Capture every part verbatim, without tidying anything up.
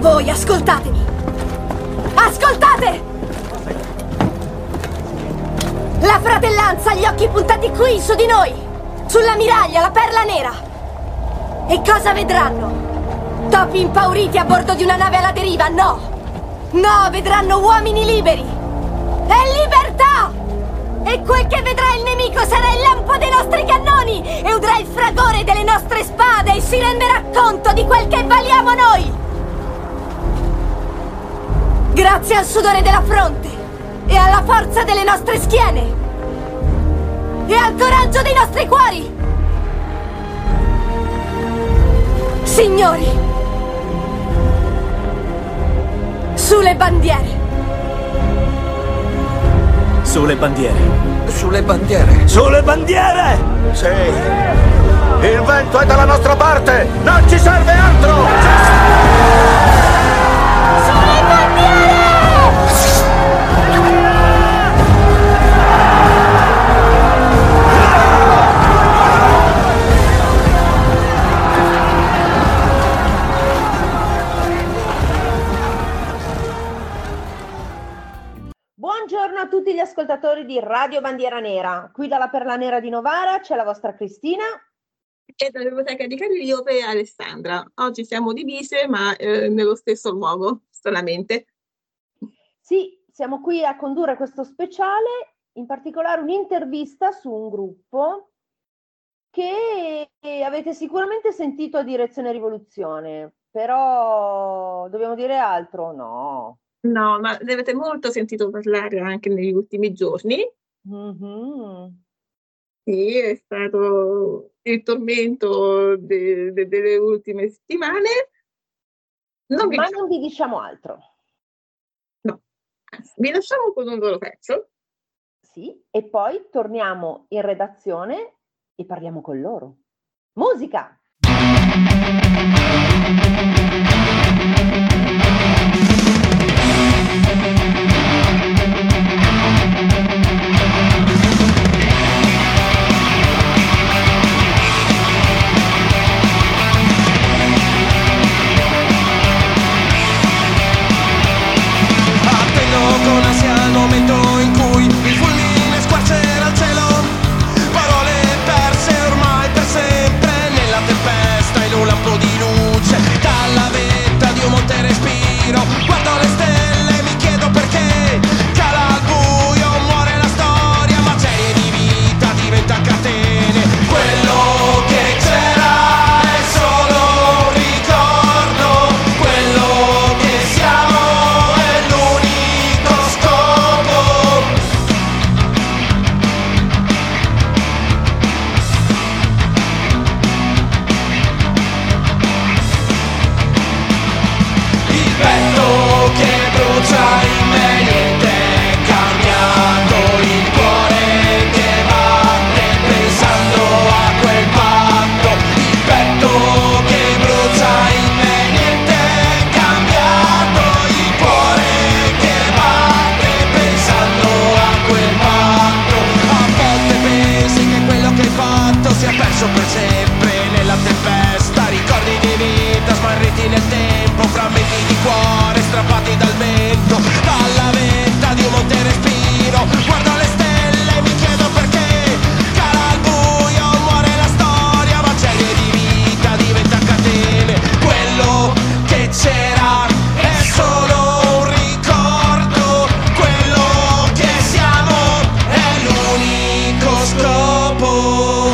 Voi ascoltatemi! Ascoltate! La fratellanza ha gli occhi puntati qui, su di noi! Sulla miraglia, la perla nera! E cosa vedranno? Topi impauriti a bordo di una nave alla deriva? No! No, vedranno uomini liberi! E libertà! E quel che vedrà il nemico sarà il lampo dei nostri cannoni! E udrà il fragore delle nostre spade e si renderà conto di quel che valiamo noi! Grazie al sudore della fronte e alla forza delle nostre schiene e al coraggio dei nostri cuori! Signori, sulle bandiere! Sulle bandiere! Sulle bandiere! Sulle bandiere! Sì! Il vento è dalla nostra parte! Non ci serve altro! Sulle bandiere! Buongiorno a tutti gli ascoltatori di Radio Bandiera Nera. Qui dalla Perla Nera di Novara c'è la vostra Cristina. E dalla Biblioteca di Cagliari Alessandra. Oggi siamo divise, ma eh, nello stesso luogo, stranamente. Sì, siamo qui a condurre questo speciale, in particolare un'intervista su un gruppo che avete sicuramente sentito a Direzione Rivoluzione, però dobbiamo dire altro? No. No, ma ne avete molto sentito parlare anche negli ultimi giorni. Mm-hmm. Sì, è stato il tormento de- de- delle ultime settimane. Non vi Ma lasciamo... non vi diciamo altro. No, anzi, vi lasciamo con un loro pezzo. Sì, e poi torniamo in redazione e parliamo con loro. Musica! Con ansia al momento in cui il fulmine squarcerà il cielo, parole perse ormai per sempre nella tempesta in un lampo di luce dalla vetta di un monte respiro. Guardo le stelle, mi chiedo perché cala al buio, muore la storia, macerie di vita diventa catene. Quello che c'era è solo un ricordo, quello che siamo è l'unico scopo. Il vento che brucia in me, niente è cambiato, il cuore che batte pensando a quel patto. Il vento che brucia in me, niente è cambiato, il cuore che batte pensando a quel patto. A volte pensi che quello che hai fatto sia perso per sempre nella tempesta, ricordi di vita smarriti nel tempo, frammenti di cuore strappati dal vento, dalla vetta di un monte respiro. Guardo le stelle, mi chiedo perché cala al buio, muore la storia, macerie di vita diventa catene. Quello che c'era è solo un ricordo, quello che siamo è l'unico scopo.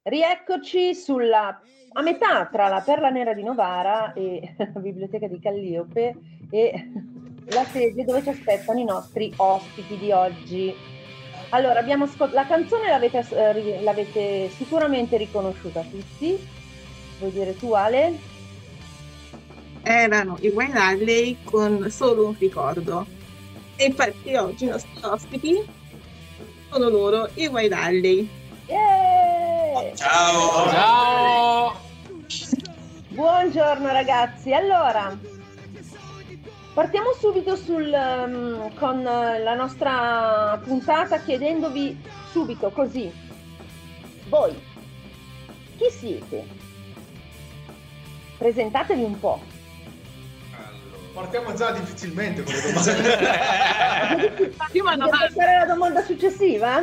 Rieccoci sulla, a metà tra la Perla Nera di Novara e la Biblioteca di Calliope e la sede dove ci aspettano i nostri ospiti di oggi. Allora, abbiamo ascolt- la canzone l'avete, eh, l'avete sicuramente riconosciuta tutti. Vuoi dire tu, Ale? Erano i Wayne Alley con Solo un ricordo. E infatti oggi i nostri ospiti sono loro, i Wayne Alley. Yeah! Ciao! Ciao! Buongiorno ragazzi, allora partiamo subito sul, um, con la nostra puntata chiedendovi subito così, voi chi siete? Presentatevi un po'. Partiamo già difficilmente con le domande. Prima Vuoi passare alla domanda successiva?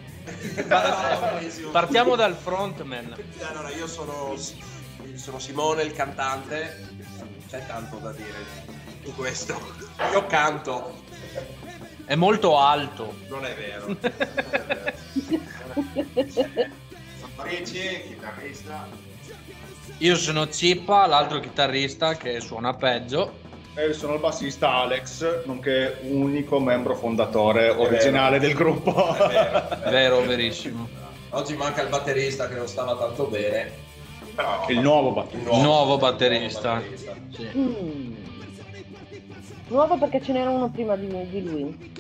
Partiamo dal frontman. Allora, io sono, sono Simone, il cantante. Non c'è tanto da dire in questo. Io canto. È molto alto. Non è vero. Non è vero. Sono Ricci, chitarrista. Io sono Cippa, l'altro chitarrista che suona peggio. E sono il bassista Alex, nonché unico membro fondatore originale del gruppo. È vero, è Vero, verissimo. Oggi manca il batterista che non stava tanto bene. Però Il nuovo batterista. Il nuovo batterista. nuovo batterista. Sì. Mm. Nuovo perché ce n'era uno prima di, di lui.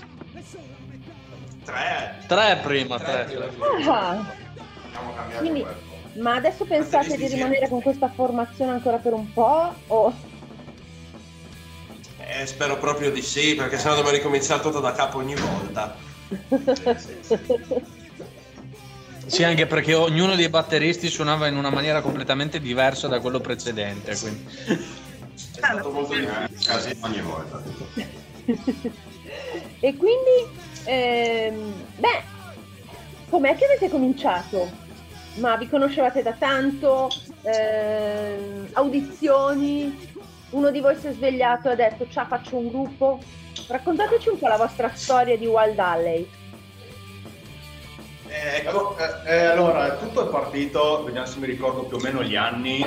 Tre. Tre prima, tre. Tre. Ah, Abbiamo cambiato quindi, quello. ma adesso pensate di Batteristi rimanere con questa formazione ancora per un po'? O... Eh, spero proprio di sì, perché sennò dobbiamo ricominciare tutto da capo ogni volta. Sì, anche perché ognuno dei batteristi suonava in una maniera completamente diversa da quello precedente. Quindi. È stato molto difficile ogni volta. E quindi, ehm, beh, com'è che avete cominciato? Ma vi conoscevate da tanto? Ehm, audizioni? Uno di voi si è svegliato e ha detto ciao, faccio un gruppo? Raccontateci un po' la vostra storia di Wild Alley. Eh, ecco, eh, eh, allora, tutto è partito, vediamo se mi ricordo più o meno gli anni,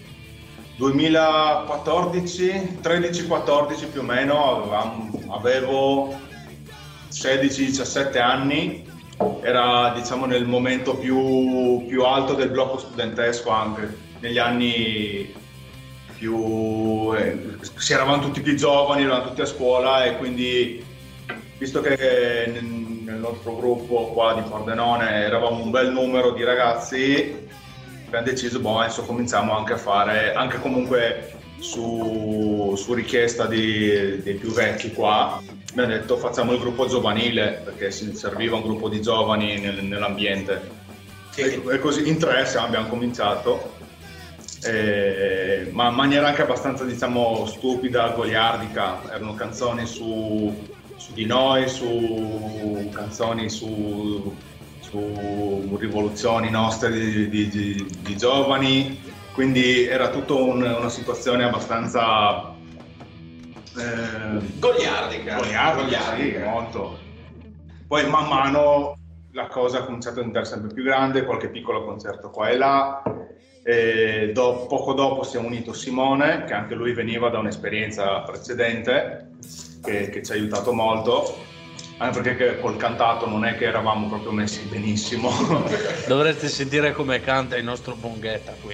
duemilaquattordici, tredici quattordici più o meno, avevamo, avevo sedici diciassette anni, era diciamo nel momento più, più alto del blocco studentesco anche, negli anni più... Eh, si eravamo tutti più giovani, eravamo tutti a scuola e quindi visto che nel, nel nostro gruppo qua di Pordenone eravamo un bel numero di ragazzi, abbiamo deciso, boh, adesso cominciamo anche a fare, anche comunque su, su richiesta di, dei più vecchi qua, abbiamo detto facciamo il gruppo giovanile perché si serviva un gruppo di giovani nel, nell'ambiente. Sì. E, e così in tre siamo, abbiamo cominciato. Eh, ma in maniera anche abbastanza diciamo stupida, goliardica, erano canzoni su, su di noi, su canzoni su, su rivoluzioni nostre di, di, di, di giovani, quindi era tutta un, una situazione abbastanza eh, Goliardica. goliardica, sì, molto. Poi man mano la cosa ha cominciato a diventare sempre più grande, qualche piccolo concerto qua e là. E do, poco dopo si è unito Simone, che anche lui veniva da un'esperienza precedente che, che ci ha aiutato molto, anche perché col cantato non è che eravamo proprio messi benissimo. Dovreste sentire come canta il nostro Bonghetta qui.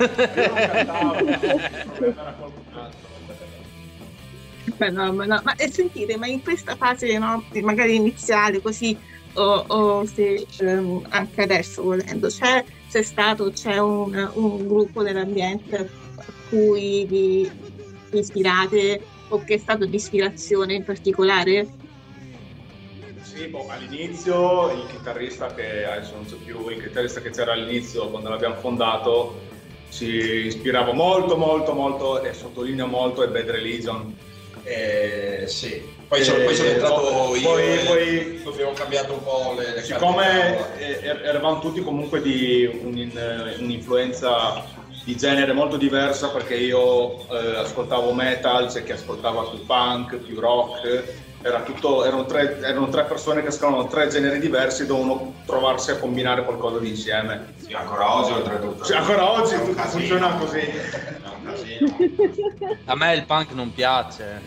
Fenomeno. Ma e sentite, ma in questa fase, no, magari iniziale così, o, o se ehm, anche adesso volendo, c'è, c'è stato, c'è un, un gruppo nell'ambiente a cui vi, vi ispirate o che è stato di ispirazione in particolare? Sì, boh, all'inizio il chitarrista che adesso non so più, il chitarrista che c'era all'inizio quando l'abbiamo fondato si ispirava molto molto molto e sottolineo molto ai Bad Religion. Eh, sì. Poi, sono, Eh, poi sono entrato poi- io poi- e poi- abbiamo cambiato un po' le, le Siccome carte. eh, er- eravamo tutti comunque di un- un'influenza di genere molto diversa, perché io eh, ascoltavo metal, c'è chi ascoltava più punk, più rock, era tutto, erano tre, erano tre persone che scavano tre generi diversi, dovevano trovarsi a combinare qualcosa di insieme. Sì, ancora oggi oltretutto. Sì, ancora oggi È un tutto casino. funziona così. È un casino. A me il punk non piace.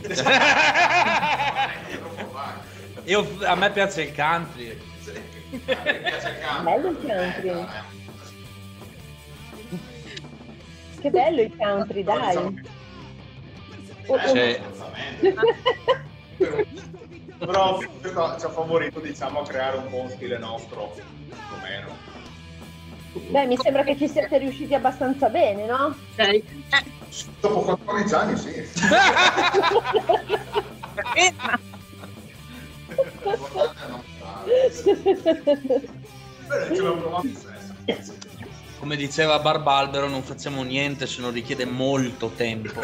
Io, a me piace il country. Mi piace il campo. Bello il country. Che bello il country, dai. Oh, oh. Sì. Però questo ci ha favorito, diciamo, a creare un po' un stile nostro, più o meno. Beh, mi sembra che ci siate riusciti abbastanza bene, no? Ok. Eh, Dopo quattordici anni, sì. eh, ma Beh, ci abbiamo provato stesso. Come diceva Barbalbero, non facciamo niente se non richiede molto tempo.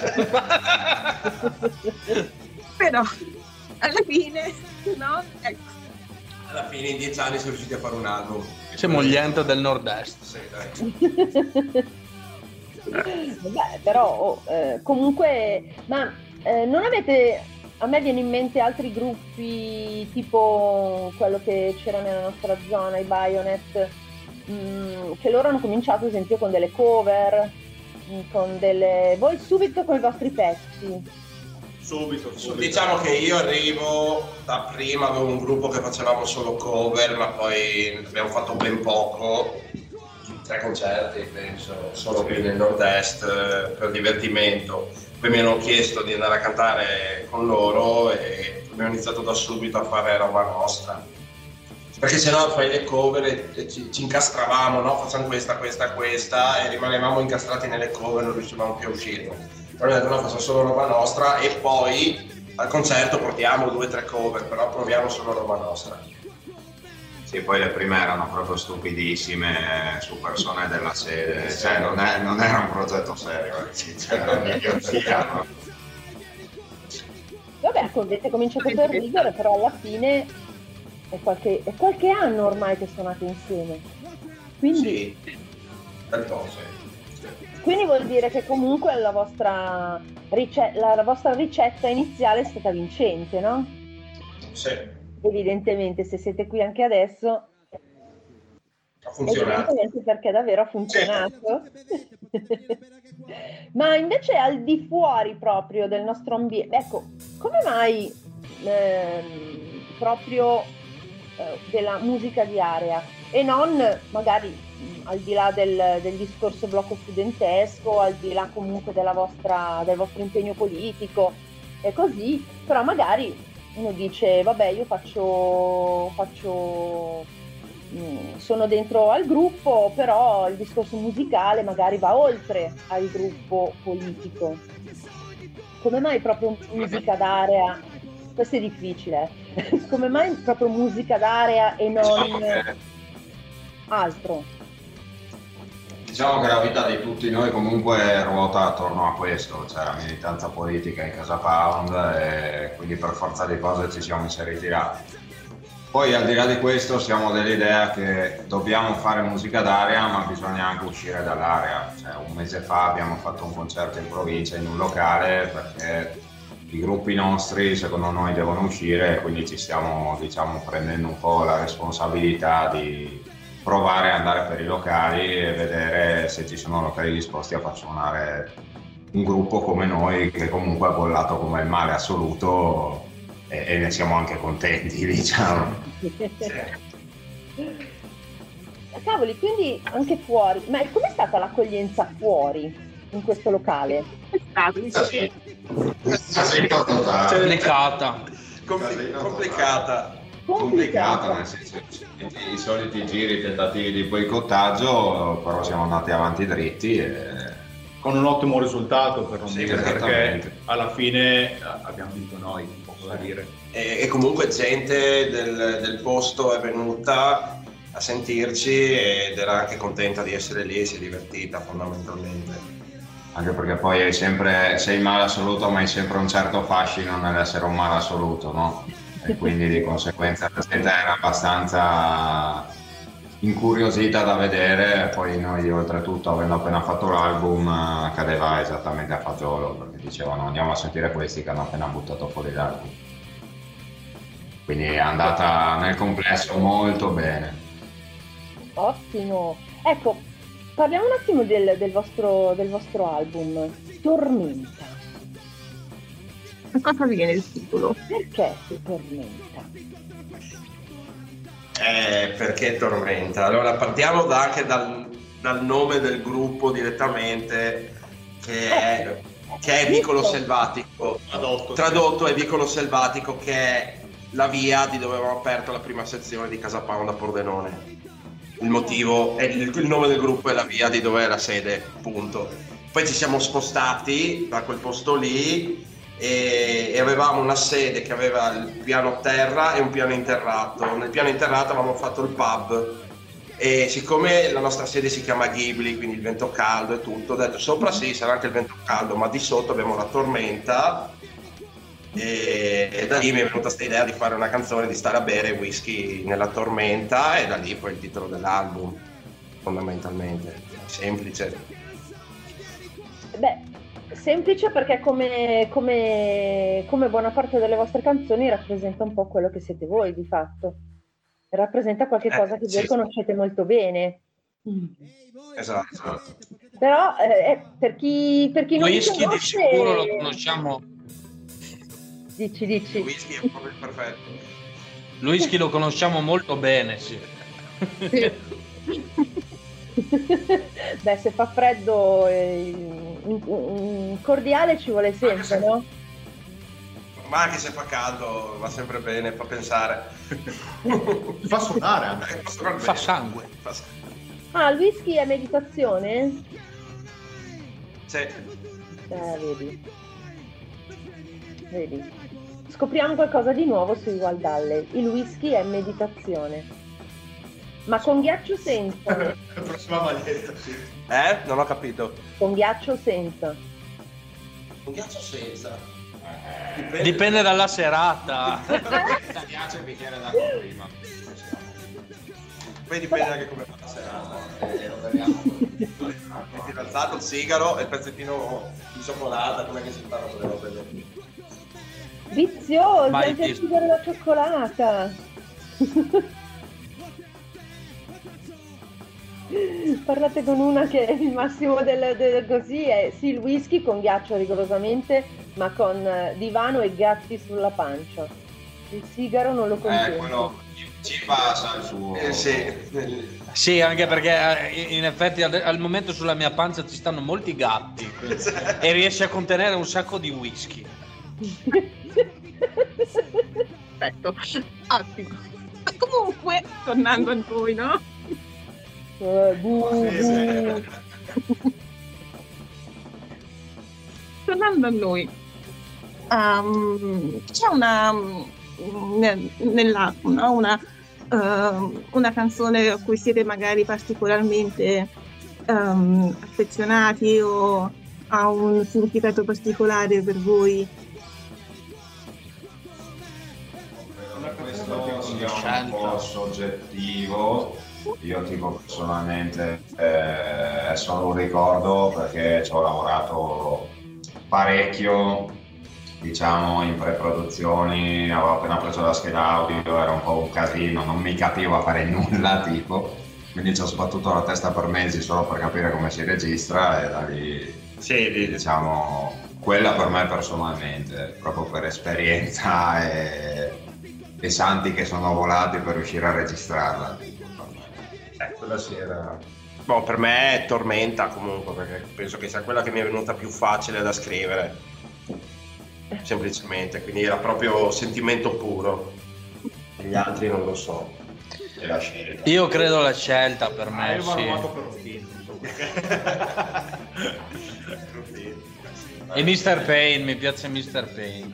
però alla fine, no? Ecco. Alla fine in dieci anni siamo riusciti a fare un album. Siamo gli ente del nord-est. Sì, dai. Vabbè, però oh, eh, comunque, ma eh, non avete, a me viene in mente altri gruppi tipo quello che c'era nella nostra zona, i Bayonet, mh, che loro hanno cominciato ad esempio con delle cover, mh, con delle... voi subito con i vostri pezzi. Subito, subito. Diciamo che io arrivo da prima, avevo un gruppo che facevamo solo cover, ma poi abbiamo fatto ben poco, tre concerti penso, solo qui nel nord-est eh, per divertimento. Poi mi hanno chiesto di andare a cantare con loro e abbiamo iniziato da subito a fare roba nostra. Perché sennò fai le cover e, e ci, ci incastravamo, no? Facciamo questa, questa, questa e rimanevamo incastrati nelle cover, non riuscivamo più a uscire. Però no, facciamo solo roba nostra e poi al concerto portiamo due o tre cover, però proviamo solo roba nostra. Sì, poi le prime erano proprio stupidissime su persone della sede, cioè non, è, non era un progetto serio, c'era un'idiozia. Vabbè, avete cominciato per ridere, però alla fine è qualche, è qualche anno ormai che suonate insieme. Quindi, Sì, bel po', sì. quindi vuol dire che comunque la vostra, rice- la, la vostra ricetta iniziale è stata vincente, no? Sì, Evidentemente, se siete qui anche adesso, ha funzionato. evidentemente perché davvero ha funzionato. Ma invece al di fuori proprio del nostro ambiente, ecco, come mai ehm, proprio eh, della musica di area e non magari mh, al di là del, del discorso blocco studentesco, al di là comunque della vostra, del vostro impegno politico e così, però magari uno dice vabbè io faccio, faccio mh, sono dentro al gruppo, però il discorso musicale magari va oltre al gruppo politico. Come mai proprio musica d'area? Questo è difficile. Come mai proprio musica d'area e non Diciamo che, altro? diciamo che la vita di tutti noi comunque ruota attorno a questo, cioè la militanza politica in Casa Pound e quindi per forza di cose ci siamo inseriti là. Poi al di là di questo siamo dell'idea che dobbiamo fare musica d'area ma bisogna anche uscire dall'area, cioè un mese fa abbiamo fatto un concerto in provincia in un locale perché i gruppi nostri secondo noi devono uscire e quindi ci stiamo diciamo prendendo un po' la responsabilità di provare ad andare per i locali e vedere se ci sono locali disposti a far suonare un gruppo come noi che comunque ha bollato come il male assoluto e, e ne siamo anche contenti, diciamo. Cavoli, quindi anche fuori, ma com'è stata l'accoglienza fuori in questo locale? È stato, dice, Casino totale. Complicata. Compli- Casino complicata. Complicata, nel senso i soliti giri, tentativi di boicottaggio, però siamo andati avanti dritti e Con un ottimo risultato per non Sì, dire, perché esattamente. alla fine eh, abbiamo vinto noi, poco da dire. E, e comunque gente del, del posto è venuta a sentirci ed era anche contenta di essere lì e si è divertita fondamentalmente. anche perché poi hai sempre, sei il male assoluto ma hai sempre un certo fascino nell'essere un male assoluto, no? E quindi di conseguenza la gente era abbastanza incuriosita da vedere, poi noi oltretutto avendo appena fatto l'album cadeva esattamente a fagiolo perché dicevano andiamo a sentire questi che hanno appena buttato fuori l'album. quindi è andata nel complesso molto bene. Ottimo. Ecco, parliamo un attimo del, del vostro, del vostro album, Tormenta. A cosa viene il titolo? Perché Tormenta? Eh, perché Tormenta? Allora partiamo da, anche dal, dal nome del gruppo direttamente, che è, che è Vicolo Selvatico. Tradotto, Tradotto è Vicolo Selvatico, che è la via di dove avevamo aperto la prima sezione di Casa Pound a Pordenone. Il motivo, è il, il nome del gruppo è la via di dove è la sede, punto. Poi ci siamo spostati da quel posto lì e, e avevamo una sede che aveva il piano terra e un piano interrato. Nel piano interrato avevamo fatto il pub e siccome la nostra sede si chiama Ghibli, quindi il vento caldo e tutto, ho detto sopra sì sarà anche il vento caldo, ma di sotto abbiamo la tormenta. E, e da lì mi è venuta questa idea di fare una canzone, di stare a bere whisky nella tormenta, e da lì poi il titolo dell'album, fondamentalmente semplice. Beh, semplice perché come, come, come buona parte delle vostre canzoni rappresenta un po' quello che siete voi di fatto, rappresenta qualche cosa eh, che sì. voi conoscete molto bene. Esatto. Però eh, per chi, per chi non vi Whisky di conosce, sicuro lo conosciamo. dici dici Il whisky è proprio perfetto. Il whisky lo conosciamo molto bene, sì. Beh, se fa freddo eh, un, un cordiale ci vuole sempre, se... no? Ma anche se fa caldo va sempre bene, fa pensare. Fa suonare anche. Fa, Fa sangue. Fa sangue. Ah, il whisky è meditazione? Sì. Eh, vedi. Vedi. Scopriamo qualcosa di nuovo su Igual Dalle. Il whisky è meditazione. Ma con ghiaccio o senza? La prossima maglietta, sì. Eh? Non ho capito. Con ghiaccio o senza? Un ghiaccio senza. Eh, Dipende dalla serata. mi piace il bicchiere d'acqua prima. Poi dipende anche come fa la serata. Eh, lo vediamo. Metti alzato il sigaro e il pezzettino di cioccolata, come che si parla con le robe lì. Vizioso, Vai, anche il ti- sigaro alla cioccolata. Parlate con una che il massimo del, del così è sì il whisky con ghiaccio rigorosamente, ma con eh, divano e gatti sulla pancia. Il sigaro non lo Eh, contempla. quello ci passa il suo. Eh, sì. Sì, anche perché eh, in effetti al, al momento sulla mia pancia ci stanno molti gatti e riesce a contenere un sacco di whisky. Perfetto, ottimo. Ma comunque, tornando a noi, no? Eh, bu, Sì, sì. bu. Tornando a noi, um, c'è una nel, nell'album, no? una, uh, una canzone a cui siete magari particolarmente um, affezionati o ha un significato particolare per voi? Questo sia un po' soggettivo. Io tipo personalmente eh, è solo un ricordo perché ci ho lavorato parecchio, diciamo, in pre-produzioni, avevo appena preso la scheda audio, era un po' un casino, non mi capivo a fare nulla tipo, quindi ci ho sbattuto la testa per mesi solo per capire come si registra e da lì, Sì, diciamo, quella per me personalmente, proprio per esperienza e, e santi che sono volati per riuscire a registrarla. Eh, quella sì era... Boh, per me è Tormenta comunque, perché penso che sia quella che mi è venuta più facile da scrivere, semplicemente, quindi era proprio sentimento puro. Gli altri non lo so. E la scelta. Io credo la scelta per Ah, me, io mi sì. hanno fatto per Ruffini, E mister Payne, mi piace mister Payne.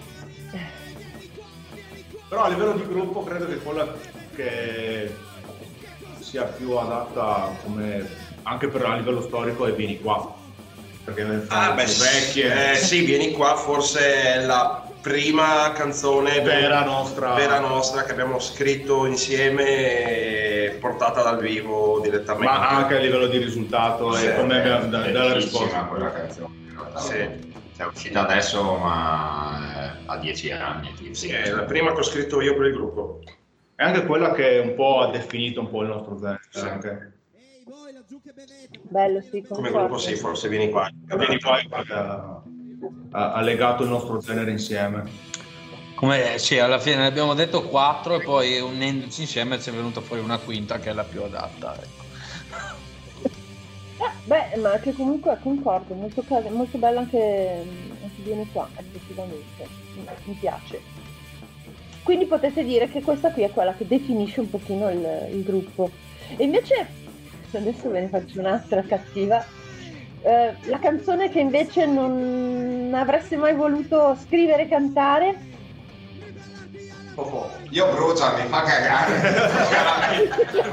Però a livello di gruppo credo che quella che sia più adatta come anche per a livello storico è Vieni Qua, perché nel Ah, beh, vecchie eh, sì, Vieni Qua forse è la prima canzone vera nostra vera nostra che abbiamo scritto insieme e portata dal vivo direttamente. ma anche a livello di risultato Sì, e come abbiamo È da- dalla bellissima risposta quella canzone. in realtà. Sì. È uscita adesso, ma a dieci anni. Tipo. Sì, è la prima che ho scritto io per il gruppo. È anche quella che un po' ha definito un po' il nostro genere. Sì. Anche. Bello, sì, Come concordo. gruppo sì, forse vieni qua. Vieni qua perché ha, ha legato il nostro genere insieme. Come sì, alla fine ne abbiamo detto quattro e poi unendoci insieme ci è venuta fuori una quinta che è la più adatta. Ecco. Eh, beh, ma che comunque concordo, molto, ca- molto bello anche, anche viene qua, effettivamente. Mi, mi piace. Quindi potete dire che questa qui è quella che definisce un pochino il, il gruppo. E invece, adesso ve ne faccio un'altra cattiva, eh, la canzone che invece non avreste mai voluto scrivere e cantare? Oh, io Brucia mi fa cagare.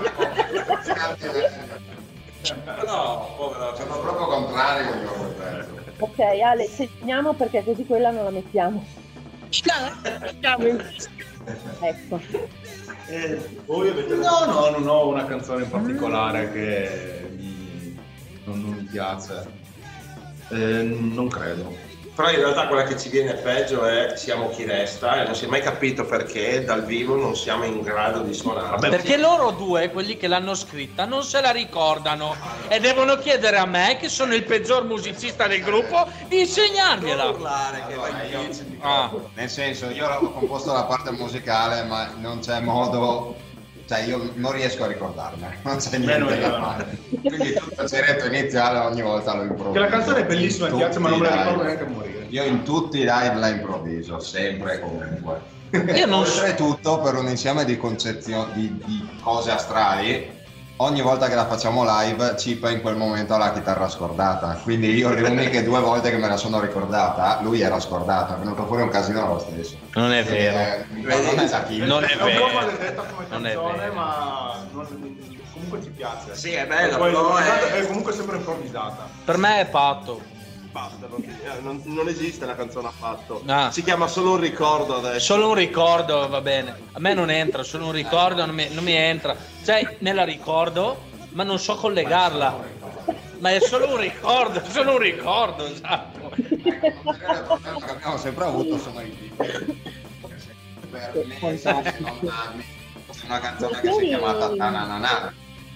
No, povero, sono proprio contrario io a quel pezzo. Ok, Ale, segniamo perché così quella non la mettiamo. Ecco. Eh, voi avete... No, no, non ho una canzone in particolare che mi... non, non mi piace. Eh, non credo. Però in realtà quella che ci viene peggio è Siamo chi resta e non si è mai capito perché dal vivo non siamo in grado di suonare. Perché loro due, quelli che l'hanno scritta, non se la ricordano e devono chiedere a me, che sono il peggior musicista del gruppo, di insegnargliela. Allora, io, Ah. nel senso, io ho composto la parte musicale, ma non c'è modo, cioè io non riesco a ricordarmene, non c'è niente da fare. Quindi tutto il segreto iniziale ogni volta lo improvviso. Che la canzone è bellissima, In mi piace, ma non me la tutti i ricordo live. neanche a morire. Io in tutti i live la improvviso, sempre e comunque. Io non Oltretutto, per un insieme di concezioni, di, di cose astrali, ogni volta che la facciamo live Cipa in quel momento ha la chitarra scordata, quindi io le uniche due volte che me la sono ricordata, lui era scordato, è venuto fuori un casino lo stesso. Non è vero. Eh, non è da chi. Non è un po' vero. maledetta come Non è canzone, vero. ma non- comunque ci piace. Sì, è bella, Poi, però è- è comunque sempre improvvisata. Per me è patto. Basta, non, non- non esiste la canzone affatto. Ah. Si chiama solo un ricordo adesso. Solo un ricordo va bene. A me non entra, solo un ricordo non mi, non mi entra. Cioè, me la ricordo, ma non so collegarla. Ma è solo un ricordo, solo un ricordo, esatto. Il problema che abbiamo sempre avuto sono i titoli. Per mesi e non anni. C'è una canzone che si è chiamata Tananana.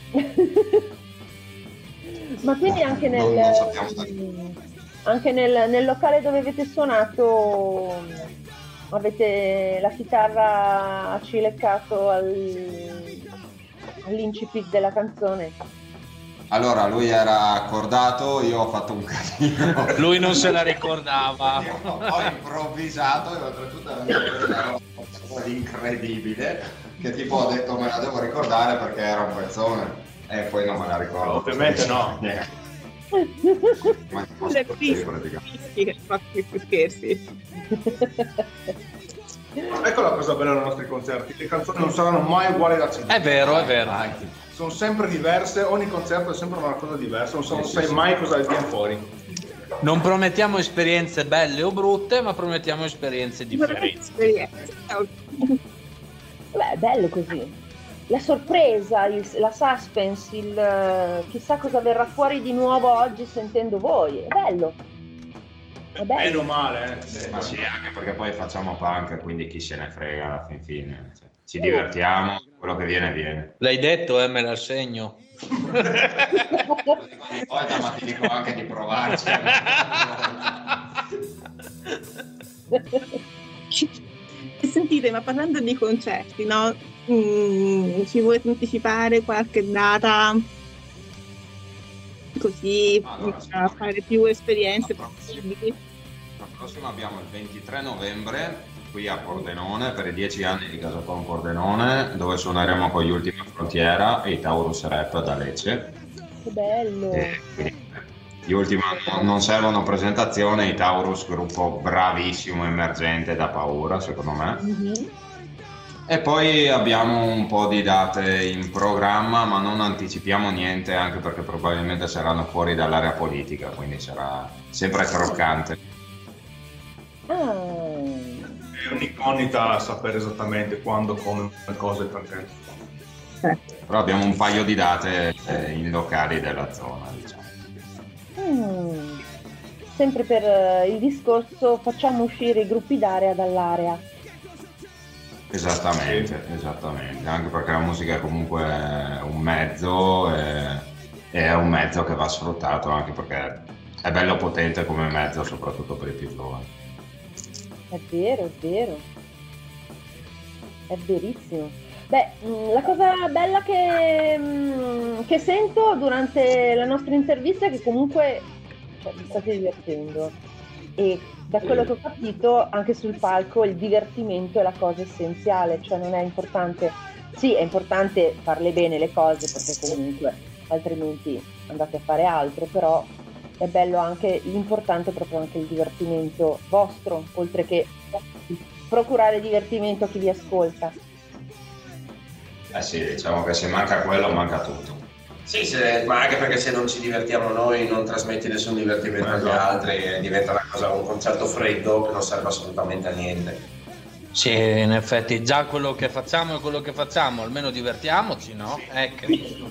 Ma quindi anche nel, Non- non sappiamo anche nel, nel locale dove avete suonato avete la chitarra a cileccato al, all'incipit della canzone? Allora, lui era accordato, io ho fatto un casino. Lui non se la ricordava. Io ho improvvisato e oltretutto era una cosa incredibile che tipo ho detto me la devo ricordare perché era un pezzone e poi non me la ricordo. Ovviamente no. Niente. Ma non Le posso triste. praticamente. Che fa più scherzi. Ecco la cosa bella dei nostri concerti, le canzoni non saranno mai uguali da C D. È vero, è vero. Sono sempre diverse, ogni concerto è sempre una cosa diversa, non so- non Sì, sì, sai sì. mai cosa viene fuori. Non promettiamo esperienze belle o brutte, ma promettiamo esperienze differenti. Beh, è bello così. La sorpresa, il- la suspense, il eh, chissà cosa verrà fuori di nuovo oggi sentendo voi. È bello. È Meno bello. male, eh. Ma sì, anche perché poi facciamo punk, quindi chi se ne frega alla fin fine. Cioè, ci divertiamo, quello che viene viene. L'hai detto, eh, me la segno. Ogni volta, ma ti dico anche di provarci. E sentite, ma parlando di concerti, no? Mm, ci volete anticipare qualche data? Così Allora, sì. a fare più esperienze La prossima- possibili. La prossima abbiamo il ventitré novembre qui a Pordenone per i dieci anni di Casapon Pordenone, dove suoneremo con gli Ultima Frontiera e i Taurus Rap da Lecce. Che bello. E quindi gli Ultima non- non servono presentazione, i Taurus gruppo bravissimo, emergente, da paura secondo me. Mhm. E poi abbiamo un po' di date in programma, ma non anticipiamo niente anche perché probabilmente saranno fuori dall'area politica, quindi sarà sempre croccante. Ah. È un'incognita sapere esattamente quando, come, cosa e perché. Però abbiamo un paio di date eh, in locali della zona, diciamo. Mm. sempre per eh, il discorso facciamo uscire i gruppi d'area dall'area. Esattamente, esattamente, anche perché la musica è comunque un mezzo e, e è un mezzo che va sfruttato, anche perché è bello potente come mezzo, soprattutto per i più giovani. È vero, è vero, è verissimo. Beh, mh, la cosa bella che, mh, che sento durante la nostra intervista è che comunque, cioè, vi state divertendo, e da quello che ho capito anche sul palco il divertimento è la cosa essenziale, cioè non è importante, sì è importante farle bene le cose perché comunque altrimenti andate a fare altro, però è bello anche, l'importante è proprio anche il divertimento vostro, oltre che procurare divertimento a chi vi ascolta. Eh sì, diciamo che se manca quello manca tutto. Sì, se, ma anche perché se non ci divertiamo noi non trasmetti nessun divertimento agli altri e diventa una cosa, un concerto freddo che non serve assolutamente a niente. Sì, in effetti già quello che facciamo è quello che facciamo, almeno divertiamoci, no? Ecco.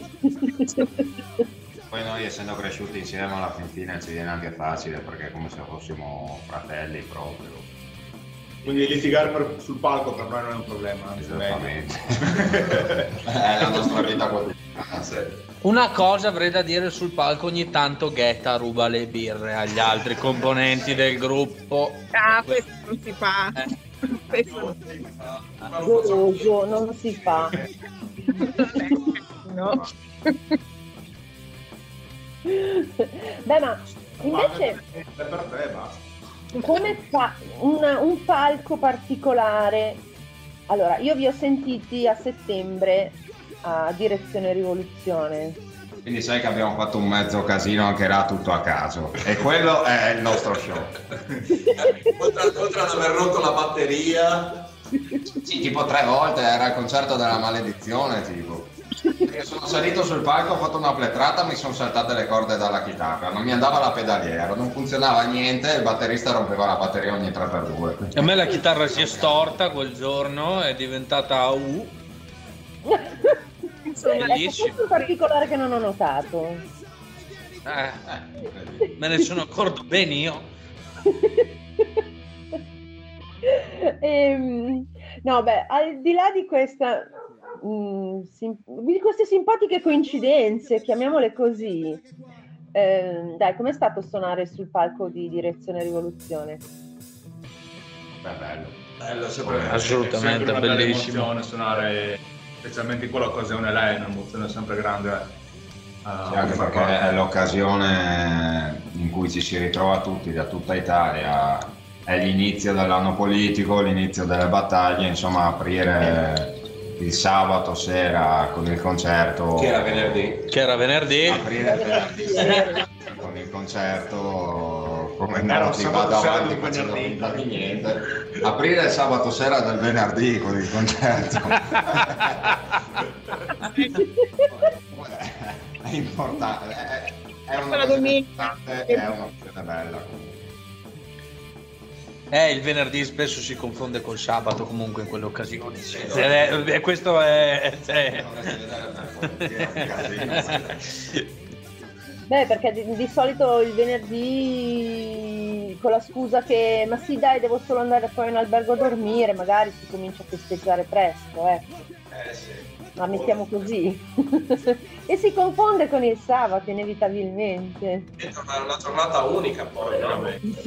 Poi noi essendo cresciuti insieme alla fin fine ci viene anche facile perché è come se fossimo fratelli proprio. Quindi litigare per, sul palco per noi non è un problema. Esattamente. È la nostra vita quotidiana. Sì. Una cosa avrei da dire sul palco: ogni tanto Ghetta ruba le birre agli altri componenti del gruppo. Ah, questo non si fa. Eh. Questo non si fa. Goloso, non si fa. No. Beh, ma invece È per te, basta. come fa un, un palco particolare? Allora, io vi ho sentiti a settembre a Direzione Rivoluzione. Quindi sai che abbiamo fatto un mezzo casino anche là tutto a caso e quello è il nostro show. oltre, oltre ad aver rotto la batteria, Sì, tipo tre volte, era il concerto della maledizione, tipo. Io sono salito sul palco, ho fatto una pletrata, mi sono saltate le corde dalla chitarra, non mi andava la pedaliera, non funzionava niente, il batterista rompeva la batteria ogni tre per due. A me la chitarra si è storta quel giorno, è diventata a U. Ecco, questo è un particolare che non ho notato. Eh, me ne sono accorto bene io. Ehm, no, beh, al di là di questa, mh, sim- di queste simpatiche coincidenze, chiamiamole così, ehm, dai, com'è stato suonare sul palco di Direzione Rivoluzione? Beh, bello. bello, sempre, Assolutamente, sempre una bella bellissimo. emozione suonare, specialmente in quell'occasione lei, è un'emozione sempre grande. Uh, Sì, anche perché è l'occasione in cui ci si ritrova tutti da tutta Italia, è l'inizio dell'anno politico, l'inizio delle battaglie, insomma aprire il sabato sera con il concerto, che era venerdì, Che era venerdì. aprire il venerdì sera con il concerto come Era un noti, sabato vado sera avanti del facendo venerdì. finta di niente, aprire il sabato sera del venerdì con il concerto è importante, è, è una La cosa domenica. importante, è un'opzione bella comunque. Eh, il venerdì spesso si confonde col sabato comunque in quelle occasioni. Eh, eh, questo è... cioè- Beh, perché di, di solito il venerdì con la scusa che ma sì dai devo solo andare poi in albergo a dormire, magari si comincia a festeggiare presto, ecco. eh sì. Ma mettiamo così. E si confonde con il sabato inevitabilmente. È una, una giornata unica poi, no?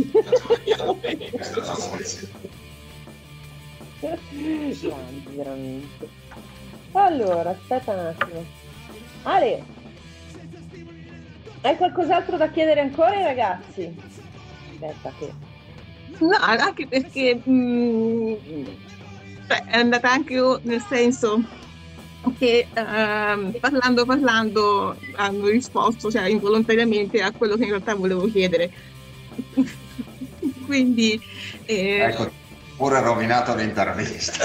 Grandi, veramente. Allora, aspetta un attimo. Ale, hai qualcos'altro da chiedere ancora ai ragazzi? Aspetta che... No, anche perché mh, cioè, è andata anche nel senso che ehm, parlando parlando hanno risposto, cioè involontariamente, a quello che in realtà volevo chiedere. Quindi eh, Ecco, pure rovinato l'intervista.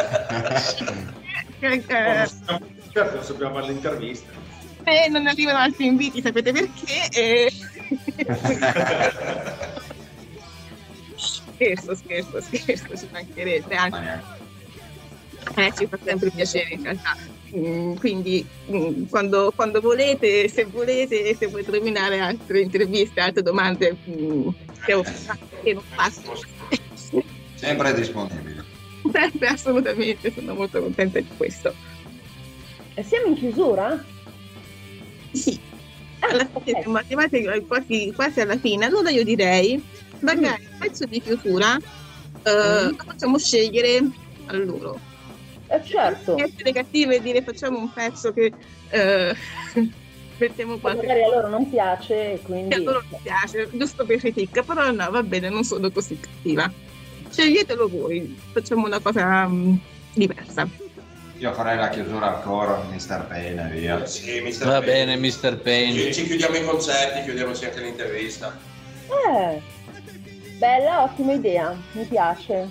eh, Certo, non sappiamo fare l'intervista. eh, non arrivano altri inviti, sapete perché? Eh, scherzo, scherzo, scherzo, ci mancherebbe, anche eh, ci fa sempre piacere in realtà. Mm, quindi mm, quando, quando volete, se volete, se volete terminare altre interviste, altre domande, mm, che, ho, che non passo. Sempre disponibile. Sempre, assolutamente, sono molto contenta di questo. E siamo in chiusura? Sì, alla fine siamo arrivati quasi, quasi alla fine, allora io direi magari il pezzo di chiusura eh, lo facciamo scegliere a loro. Eh certo. Essere cattive e dire facciamo un pezzo che eh, mettiamo qua. Magari a loro non piace, quindi... A loro non piace, giusto per critica, però no, va bene, non sono così cattiva. Sceglietelo voi, facciamo una cosa um, diversa. Io farei la chiusura ancora, mister Payne e via. Sì, mister Va Payne. bene, mister Payne. Ci chiudiamo i concerti, chiudiamoci anche l'intervista. Eh, bella, ottima idea, mi piace.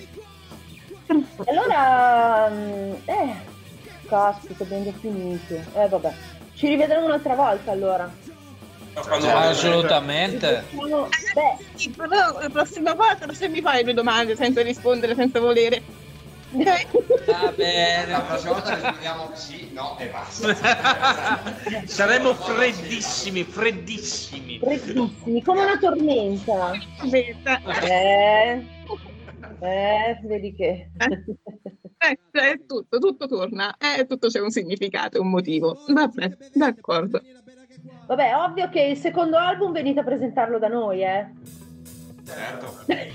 Allora, mm, eh, caspita, abbiamo già finito. Eh, vabbè, ci rivedremo un'altra volta allora. Assolutamente. No, beh, Sì, però la prossima volta se mi fai due domande senza rispondere, senza volere. Va bene. La prossima volta rispondiamo sì, no e basta. Saremo freddissimi, freddissimi. freddissimi, come una tormenta. Aspetta. Eh, eh, vedi che... Eh, è tutto, tutto torna, eh, tutto c'è un significato, un motivo. Vabbè, d'accordo. Vabbè, ovvio che il secondo album venite a presentarlo da noi, eh. Certo.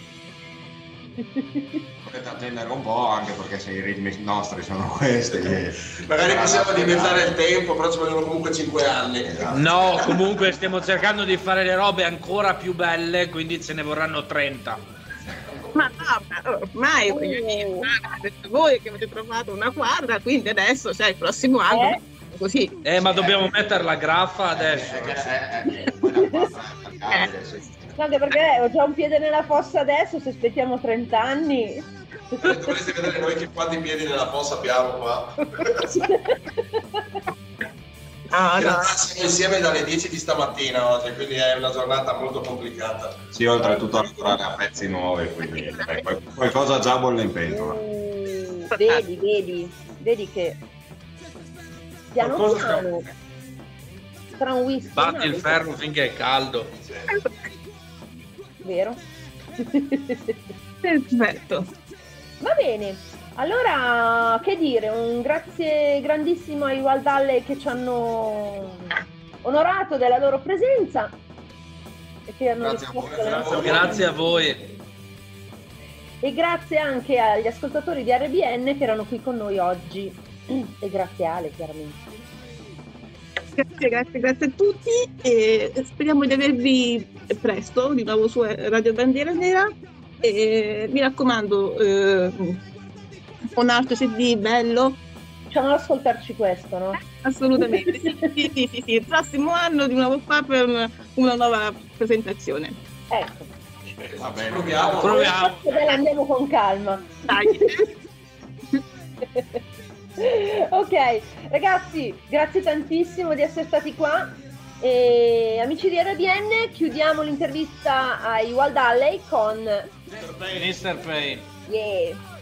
Potete attendere un po', anche perché se i ritmi nostri sono questi. Magari possiamo dimezzare il tempo, però ci vogliono comunque cinque anni. No, comunque stiamo cercando di fare le robe ancora più belle, quindi ce ne vorranno trenta. Ma no, ma ormai voglio dire, avete voi che avete trovato una quadra, quindi adesso c'è il prossimo anno. Eh? Così. Eh, ma dobbiamo mettere la graffa adesso. Anche perché ho già un piede nella fossa adesso, se aspettiamo trenta anni. Dovreste vedere noi che quanti piedi nella fossa abbiamo qua. Ah, no. Siamo insieme dalle dieci di stamattina oggi, quindi è una giornata molto complicata. Sì, oltretutto a lavorare a pezzi nuovi, quindi eh, qual- qualcosa già bolle in pentola. Uh, vedi, vedi, vedi che piano Qualcosa piano tra un whisky e un Batti il altro, ferro finché è caldo. vero? Perfetto. Va bene, allora che dire, un grazie grandissimo ai Waldalle che ci hanno onorato della loro presenza e che hanno Grazie a voi, risposto alle grazie a nostre voi. Grazie a voi. e grazie anche agli ascoltatori di R B N che erano qui con noi oggi e grazie a Ale chiaramente. Grazie, grazie, grazie a tutti e speriamo di avervi presto di nuovo su Radio Bandiera Nera e mi raccomando eh, un altro C D bello. Facciamo ascoltarci questo, no? Assolutamente, sì, sì, sì, sì, sì. Il prossimo anno di nuovo qua per una, una nuova presentazione. Ecco, Va bene. Proviamo. Proviamo. bene, andiamo con calma. Dai. Ok, ragazzi, grazie tantissimo di essere stati qua. E amici di R B N, chiudiamo l'intervista ai Wild Alley con mister Payne. yeah.